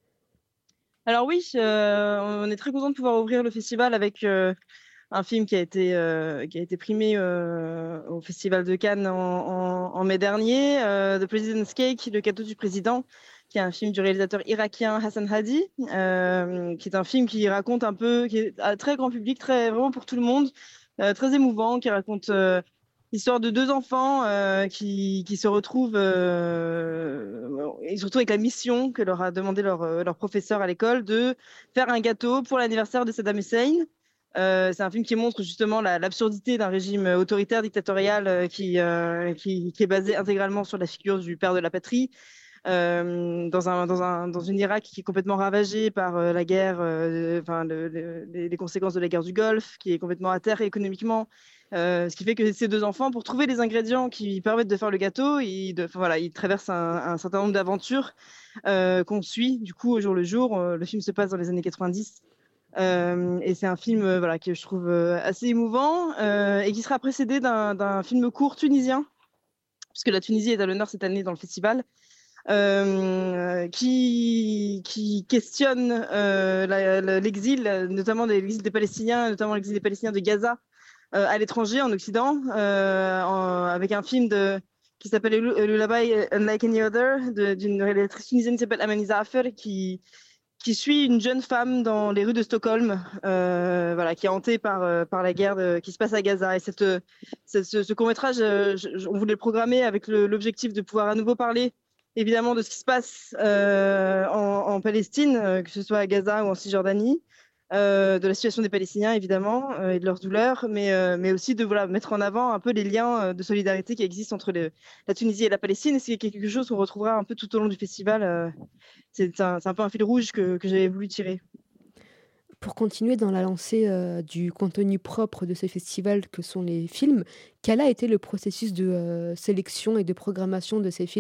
Alors oui, euh, on est très content de pouvoir ouvrir le festival avec euh, un film qui a été, euh, qui a été primé euh, au Festival de Cannes en, en, en mai dernier, euh, The President's Cake, Le cadeau du président, qui est un film du réalisateur irakien Hassan Hadi, euh, qui est un film qui raconte un peu, qui est à très grand public, très, vraiment pour tout le monde, euh, très émouvant, qui raconte euh, l'histoire de deux enfants euh, qui, qui se retrouvent, euh, et surtout avec la mission que leur a demandé leur, leur professeur à l'école, de faire un gâteau pour l'anniversaire de Saddam Hussein. Euh, c'est un film qui montre justement la, l'absurdité d'un régime autoritaire, dictatorial euh, qui, euh, qui, qui est basé intégralement sur la figure du père de la patrie, euh, dans, un, dans, un, dans une Irak qui est complètement ravagée par euh, la guerre, euh, enfin, le, le, les, les conséquences de la guerre du Golfe, qui est complètement à terre économiquement. Euh, ce qui fait que ces deux enfants, pour trouver les ingrédients qui permettent de faire le gâteau, ils, de, voilà, ils traversent un, un certain nombre d'aventures euh, qu'on suit du coup au jour le jour. Euh, le film se passe dans les années quatre-vingt-dix. Euh, et c'est un film euh, voilà, que je trouve euh, assez émouvant euh, et qui sera précédé d'un, d'un film court tunisien, puisque la Tunisie est à l'honneur cette année dans le festival, euh, qui, qui questionne euh, la, la, l'exil, notamment l'exil des Palestiniens, notamment l'exil des Palestiniens de Gaza euh, à l'étranger, en Occident, euh, en, avec un film de, qui s'appelle Lullaby Unlike Any Other, de, d'une réalisatrice tunisienne qui s'appelle Amani Zaafer, qui qui suit une jeune femme dans les rues de Stockholm, euh, voilà, qui est hantée par, euh, par la guerre de, qui se passe à Gaza. Et cette, cette, ce, ce court-métrage, euh, je, on voulait le programmer avec le, l'objectif de pouvoir à nouveau parler, évidemment, de ce qui se passe euh, en, en Palestine, euh, que ce soit à Gaza ou en Cisjordanie, euh, de la situation des Palestiniens, évidemment, euh, et de leurs douleurs, mais, euh, mais aussi de voilà, mettre en avant un peu les liens de solidarité qui existent entre le, la Tunisie et la Palestine. Et c'est quelque chose qu'on retrouvera un peu tout au long du festival. Euh, c'est, un, c'est un peu un fil rouge que, que j'avais voulu tirer. Pour continuer dans la lancée euh, du contenu propre de ce festival que sont les films, quel a été le processus de euh, sélection et de programmation de ces films ?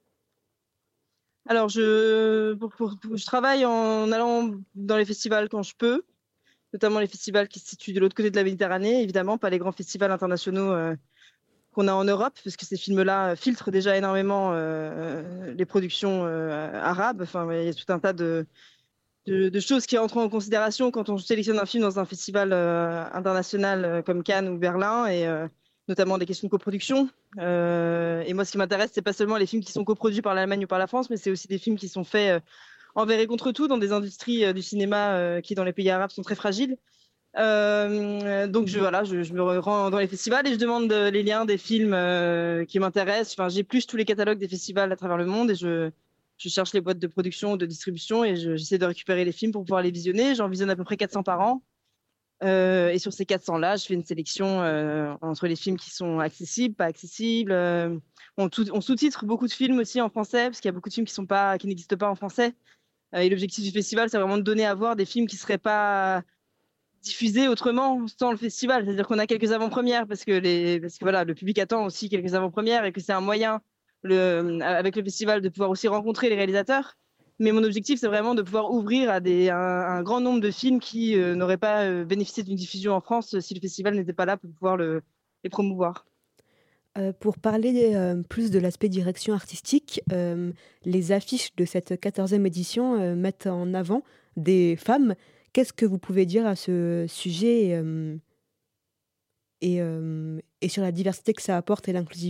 Alors, je, pour, pour, pour, je travaille en allant dans les festivals quand je peux, notamment les festivals qui se situent de l'autre côté de la Méditerranée, évidemment, pas les grands festivals internationaux euh, qu'on a en Europe, parce que ces films-là filtrent déjà énormément euh, les productions euh, arabes. Enfin, il y a tout un tas de, de, de choses qui entrent en considération quand on sélectionne un film dans un festival euh, international euh, comme Cannes ou Berlin, et euh, notamment des questions de coproduction. Euh, et moi, ce qui m'intéresse, c'est pas seulement les films qui sont coproduits par l'Allemagne ou par la France, mais c'est aussi des films qui sont faits euh, envers et contre tout dans des industries euh, du cinéma euh, qui, dans les pays arabes, sont très fragiles. Euh, donc je, voilà, je, je me rends dans les festivals et je demande euh, les liens des films euh, qui m'intéressent. Enfin, j'épluche tous les catalogues des festivals à travers le monde et je, je cherche les boîtes de production ou de distribution et je, j'essaie de récupérer les films pour pouvoir les visionner. J'en visionne à peu près quatre cents par an. Euh, et sur ces quatre cents-là, je fais une sélection euh, entre les films qui sont accessibles, pas accessibles. Euh, on, tout, on sous-titre beaucoup de films aussi en français parce qu'il y a beaucoup de films qui sont pas, qui n'existent pas en français. Euh, et l'objectif du festival, c'est vraiment de donner à voir des films qui seraient pas diffusés autrement sans le festival, c'est-à-dire qu'on a quelques avant-premières parce que les parce que voilà, le public attend aussi quelques avant-premières et que c'est un moyen le avec le festival de pouvoir aussi rencontrer les réalisateurs. Mais mon objectif, c'est vraiment de pouvoir ouvrir à des un, un grand nombre de films qui euh, n'auraient pas euh, bénéficié d'une diffusion en France euh, si le festival n'était pas là pour pouvoir le, les promouvoir. Euh, pour parler euh, plus de l'aspect direction artistique, euh, les affiches de cette quatorzième édition euh, mettent en avant des femmes. Qu'est-ce que vous pouvez dire à ce sujet euh, et, euh, et sur la diversité que ça apporte et l'inclusivité ?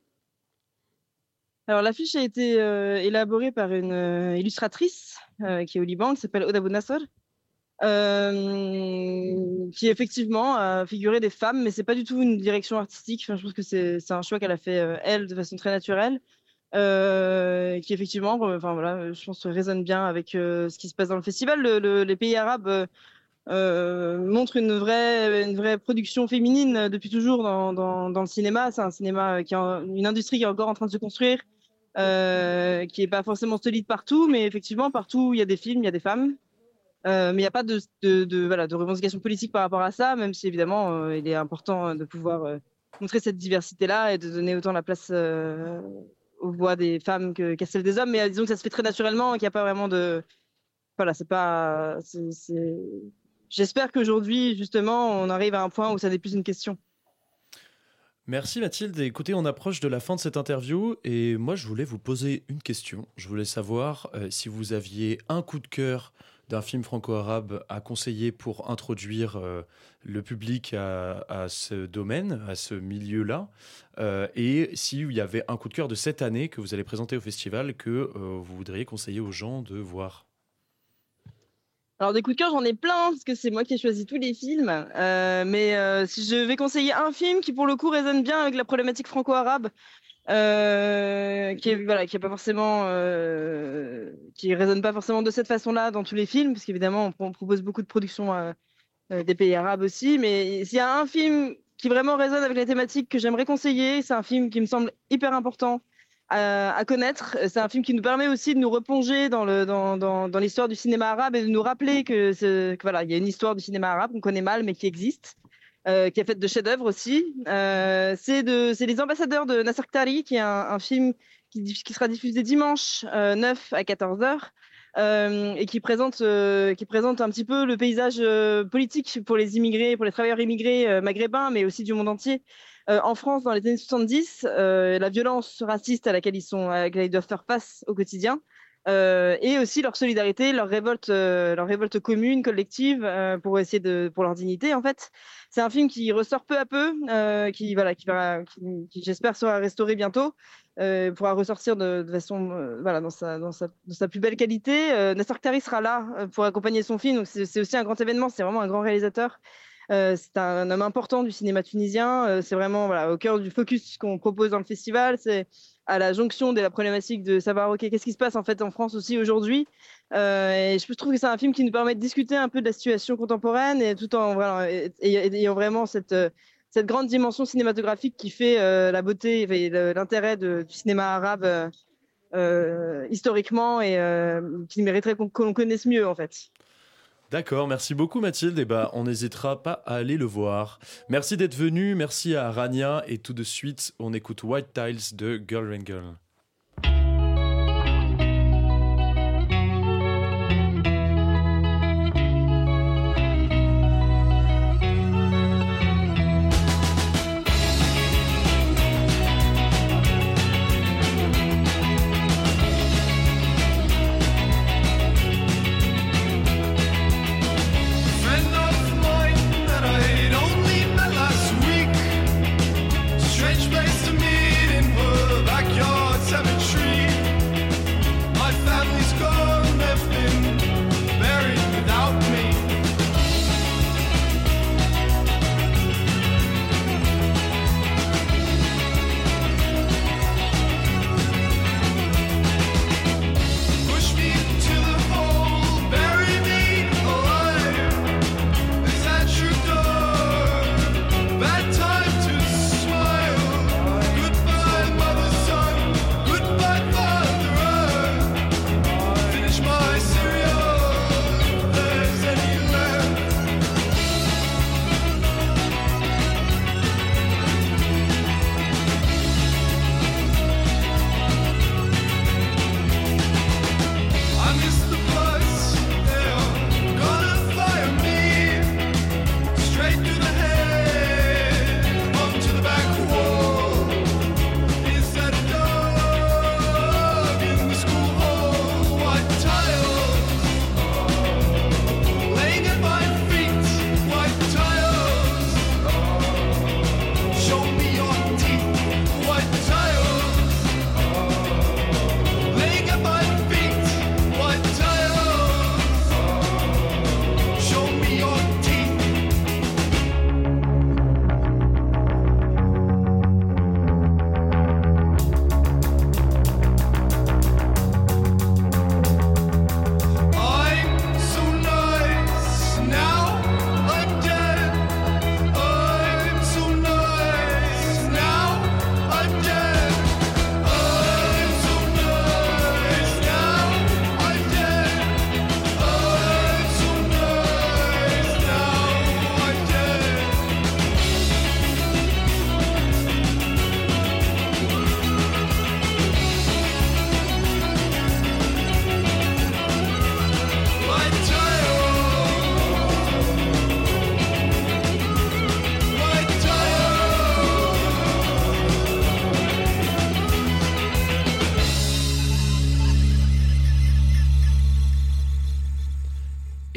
Alors l'affiche a été euh, élaborée par une euh, illustratrice euh, qui est au Liban, qui s'appelle Oda Bounassar, euh, qui effectivement a figuré des femmes, mais c'est pas du tout une direction artistique. Enfin, je pense que c'est, c'est un choix qu'elle a fait euh, elle de façon très naturelle. Euh, qui effectivement, euh, enfin voilà, je pense résonne bien avec euh, ce qui se passe dans le festival. Le, le, les pays arabes euh, euh, montrent une vraie, une vraie production féminine euh, depuis toujours dans, dans, dans le cinéma. C'est un cinéma qui est en, une industrie qui est encore en train de se construire, euh, qui est pas forcément solide partout, mais effectivement partout où il y a des films, il y a des femmes. Euh, mais il n'y a pas de, de, de, voilà, de revendication politique par rapport à ça, même si évidemment euh, il est important de pouvoir euh, montrer cette diversité-là et de donner autant la place euh, aux voix des femmes que, qu'à celles des hommes, mais disons que ça se fait très naturellement et qu'il n'y a pas vraiment de... Voilà, c'est pas... C'est, c'est... J'espère qu'aujourd'hui, justement, on arrive à un point où ça n'est plus une question. Merci Mathilde. Écoutez, on approche de la fin de cette interview et moi, je voulais vous poser une question. Je voulais savoir euh, si vous aviez un coup de cœur d'un film franco-arabe à conseiller pour introduire euh, le public à, à ce domaine, à ce milieu-là, euh, et s'il y avait un coup de cœur de cette année que vous allez présenter au festival que euh, vous voudriez conseiller aux gens de voir. Alors des coups de cœur, j'en ai plein, parce que c'est moi qui ai choisi tous les films, euh, mais euh, si je vais conseiller un film qui pour le coup résonne bien avec la problématique franco-arabe, Euh, qui est voilà, qui est pas forcément, euh, qui résonne pas forcément de cette façon-là dans tous les films, parce qu'évidemment on, on propose beaucoup de productions euh, euh, des pays arabes aussi. Mais s'il y a un film qui vraiment résonne avec la thématique que j'aimerais conseiller, c'est un film qui me semble hyper important à, à connaître. C'est un film qui nous permet aussi de nous replonger dans le dans dans, dans l'histoire du cinéma arabe et de nous rappeler que, c'est, que voilà, il y a une histoire du cinéma arabe qu'on connaît mal mais qui existe. Euh, qui est faite de chefs-d'œuvre aussi. Euh, c'est, de, c'est Les Ambassadeurs de Nasser Ktari, qui est un, un film qui, qui sera diffusé dimanche euh, neuf à quatorze heures euh, et qui présente, euh, qui présente un petit peu le paysage euh, politique pour les immigrés, pour les travailleurs immigrés euh, maghrébins, mais aussi du monde entier. Euh, en France, dans les années soixante-dix, euh, la violence raciste à laquelle ils, sont, à laquelle ils doivent faire face au quotidien. Euh, et aussi leur solidarité, leur révolte, euh, leur révolte commune, collective, euh, pour essayer de, pour leur dignité en fait. C'est un film qui ressort peu à peu, euh, qui voilà, qui, va, qui, qui j'espère sera restauré bientôt, euh, pourra ressortir de, de façon, euh, voilà, dans sa, dans sa, dans sa plus belle qualité. Euh, Nasser Ktari sera là euh, pour accompagner son film, donc c'est, c'est aussi un grand événement. C'est vraiment un grand réalisateur. Euh, c'est un homme important du cinéma tunisien. Euh, c'est vraiment voilà, au cœur du focus qu'on propose dans le festival. C'est à la jonction de la problématique de savoir ok, qu'est-ce qui se passe en fait en France aussi aujourd'hui. Euh, et je trouve que c'est un film qui nous permet de discuter un peu de la situation contemporaine et tout en voilà, et, et, et ayant vraiment cette, cette grande dimension cinématographique qui fait euh, la beauté et l'intérêt de, du cinéma arabe euh, euh, historiquement et euh, qui mériterait qu'on, qu'on connaisse mieux en fait. D'accord, merci beaucoup Mathilde, et bah, on n'hésitera pas à aller le voir. Merci d'être venu, merci à Rania, et tout de suite on écoute White Tiles de Girl Wrangler.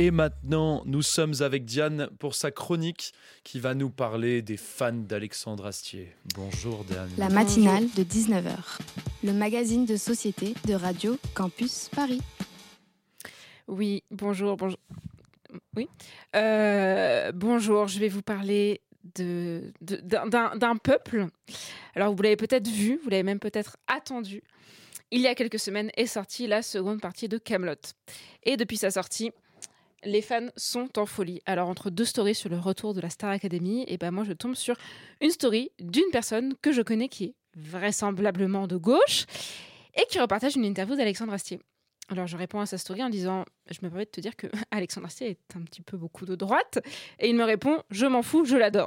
Et maintenant, nous sommes avec Diane pour sa chronique qui va nous parler des fans d'Alexandre Astier. Bonjour Diane. La matinale de dix-neuf heures, le magazine de société de Radio Campus Paris. Oui, bonjour, bonjour. Oui, euh, bonjour, je vais vous parler de, de, d'un, d'un peuple. Alors, vous l'avez peut-être vu, vous l'avez même peut-être attendu. Il y a quelques semaines est sortie la seconde partie de Kaamelott. Et depuis sa sortie, les fans sont en folie. Alors, entre deux stories sur le retour de la Star Academy, et ben moi, je tombe sur une story d'une personne que je connais qui est vraisemblablement de gauche et qui repartage une interview d'Alexandre Astier. Alors, je réponds à sa story en disant « Je me permets de te dire que Alexandre Astier est un petit peu beaucoup de droite. » Et il me répond « Je m'en fous, je l'adore. »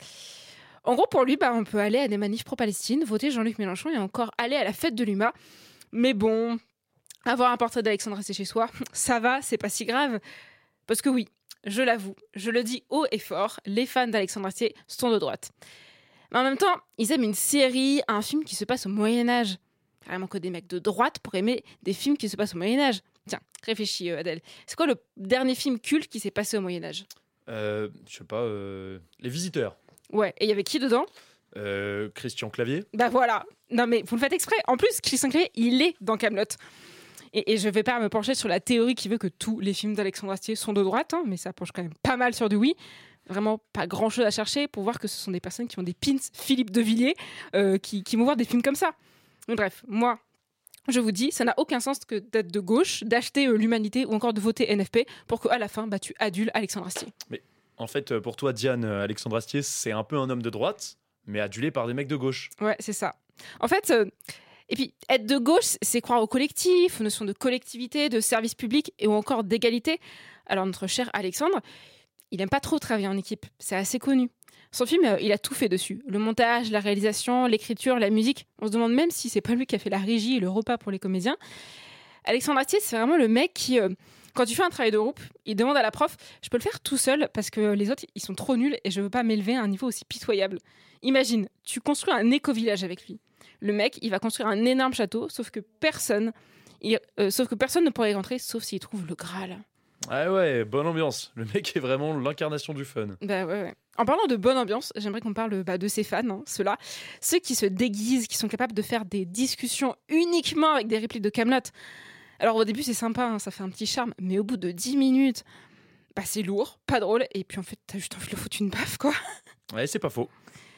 En gros, pour lui, bah, on peut aller à des manifs pro-Palestine, voter Jean-Luc Mélenchon et encore aller à la fête de l'U M A. Mais bon, avoir un portrait d'Alexandre Astier chez soi, ça va, c'est pas si grave. Parce que oui, je l'avoue, je le dis haut et fort, les fans d'Alexandre Astier sont de droite. Mais en même temps, ils aiment une série, un film qui se passe au Moyen-Âge. Carrément que des mecs de droite pour aimer des films qui se passent au Moyen-Âge. Tiens, réfléchis, Adèle. C'est quoi le dernier film culte qui s'est passé au Moyen-Âge ? euh, Je sais pas, euh, Les Visiteurs. Ouais, et il y avait qui dedans ? euh, Christian Clavier. Bah voilà. Non mais vous le faites exprès. En plus, Christian Clavier, il est dans Kaamelott. Et, et je vais pas me pencher sur la théorie qui veut que tous les films d'Alexandre Astier sont de droite, hein, mais ça penche quand même pas mal sur du oui. Vraiment pas grand-chose à chercher pour voir que ce sont des personnes qui ont des pins Philippe de Villiers euh, qui, qui vont voir des films comme ça. Bref, moi, je vous dis, ça n'a aucun sens que d'être de gauche, d'acheter euh, l'humanité ou encore de voter N F P pour qu'à la fin, bah, tu adules Alexandre Astier. Mais en fait, pour toi, Diane, Alexandre Astier, c'est un peu un homme de droite, mais adulé par des mecs de gauche. Ouais, c'est ça. En fait, euh, et puis être de gauche, c'est croire au collectif, aux notions de collectivité, de service public et ou encore d'égalité. Alors notre cher Alexandre, il n'aime pas trop travailler en équipe, c'est assez connu. Son film, euh, il a tout fait dessus. Le montage, la réalisation, l'écriture, la musique. On se demande même si c'est pas lui qui a fait la régie et le repas pour les comédiens. Alexandre Astier, c'est vraiment le mec qui, euh, quand tu fais un travail de groupe, il demande à la prof « Je peux le faire tout seul parce que les autres, ils sont trop nuls et je veux pas m'élever à un niveau aussi pitoyable. » Imagine, tu construis un éco-village avec lui. Le mec, il va construire un énorme château, sauf que personne, il, euh, sauf que personne ne pourrait y rentrer, sauf s'il trouve le Graal. Ah ouais, bonne ambiance. Le mec est vraiment l'incarnation du fun. Bah ouais, ouais. En parlant de bonne ambiance, j'aimerais qu'on parle bah, de ses fans, hein, ceux-là, ceux qui se déguisent, qui sont capables de faire des discussions uniquement avec des répliques de Kaamelott. Alors au début c'est sympa, hein, ça fait un petit charme, mais au bout de dix minutes, bah, c'est lourd, pas drôle, et puis en fait t'as juste envie de le foutre une baffe, quoi. Ouais, c'est pas faux.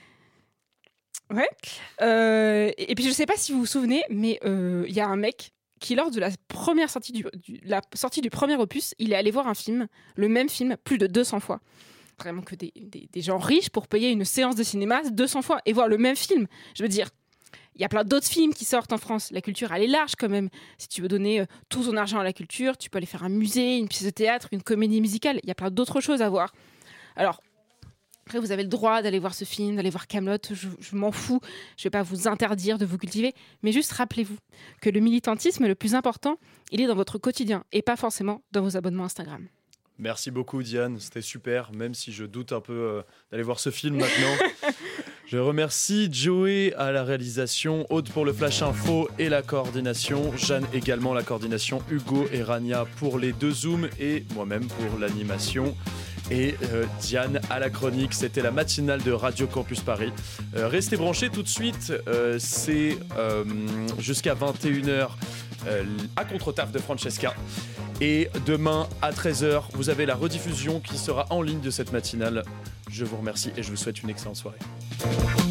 Ouais. Euh, et puis je sais pas si vous vous souvenez, mais il euh, y a un mec qui, lors de la première sortie du, du, la sortie du premier opus, il est allé voir un film, le même film, plus de deux cents fois. Vraiment que des, des, des gens riches pour payer une séance de cinéma deux cents fois et voir le même film. Je veux dire, il y a plein d'autres films qui sortent en France. La culture, elle est large quand même. Si tu veux donner euh, tout ton argent à la culture, tu peux aller faire un musée, une pièce de théâtre, une comédie musicale. Il y a plein d'autres choses à voir. Alors, après, vous avez le droit d'aller voir ce film, d'aller voir Kaamelott, je, je m'en fous, je vais pas vous interdire de vous cultiver, mais juste rappelez-vous que le militantisme le plus important, il est dans votre quotidien et pas forcément dans vos abonnements Instagram. Merci beaucoup Diane, c'était super, même si je doute un peu euh, d'aller voir ce film maintenant. Je remercie Joey à la réalisation, Aude pour le Flash Info et la coordination, Jeanne également la coordination, Hugo et Rania pour les deux Zooms et moi-même pour l'animation. Et euh, Diane à la chronique, c'était la matinale de Radio Campus Paris. Euh, restez branchés tout de suite, euh, c'est euh, jusqu'à vingt et une heures euh, à Contre-Taf de Francesca. Et demain à treize heures, vous avez la rediffusion qui sera en ligne de cette matinale. Je vous remercie et je vous souhaite une excellente soirée.